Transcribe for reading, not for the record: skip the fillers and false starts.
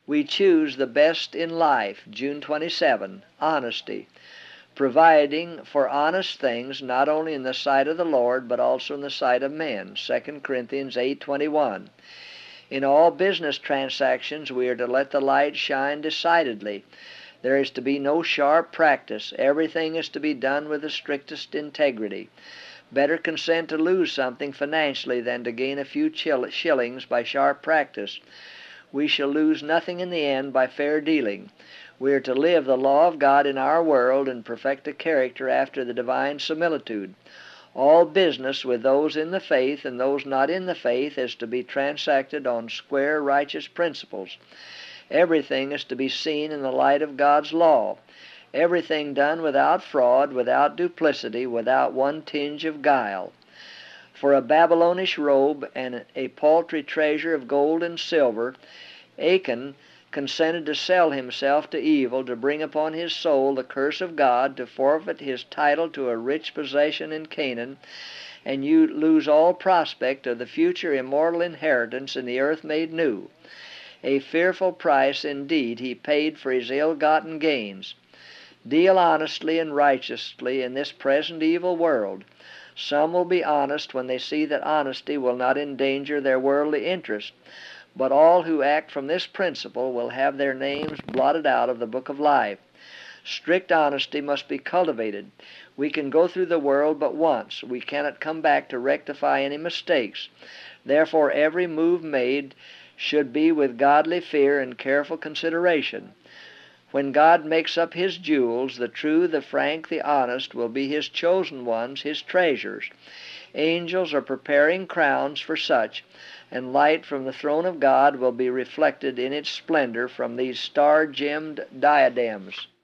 We choose the best in life. June 27, honesty. Providing for honest things not only in the sight of the Lord but also in the sight of men. 2 Corinthians 8:21. In all business transactions we are to let the light shine decidedly. There is to be no sharp practice. Everything is to be done with the strictest integrity. Better consent to lose something financially than to gain a few shillings by sharp practice. We shall lose nothing in the end by fair dealing. We are to live the law of God in our world and perfect a character after the divine similitude. All business with those in the faith and those not in the faith is to be transacted on square, righteous principles. Everything is to be seen in the light of God's law. Everything done without fraud, without duplicity, without one tinge of guile. For a Babylonish robe and a paltry treasure of gold and silver, Achan consented to sell himself to evil, to bring upon his soul the curse of God, to forfeit his title to a rich possession in Canaan, and you lose all prospect of the future immortal inheritance in the earth made new. A fearful price indeed he paid for his ill-gotten gains. Deal honestly and righteously in this present evil world. Some will be honest when they see that honesty will not endanger their worldly interest, but all who act from this principle will have their names blotted out of the book of life. Strict honesty must be cultivated. We can go through the world but once. We cannot come back to rectify any mistakes. Therefore, every move made should be with godly fear and careful consideration. When God makes up his jewels, the true, the frank, the honest will be his chosen ones, his treasures. Angels are preparing crowns for such, and light from the throne of God will be reflected in its splendor from these star-gemmed diadems.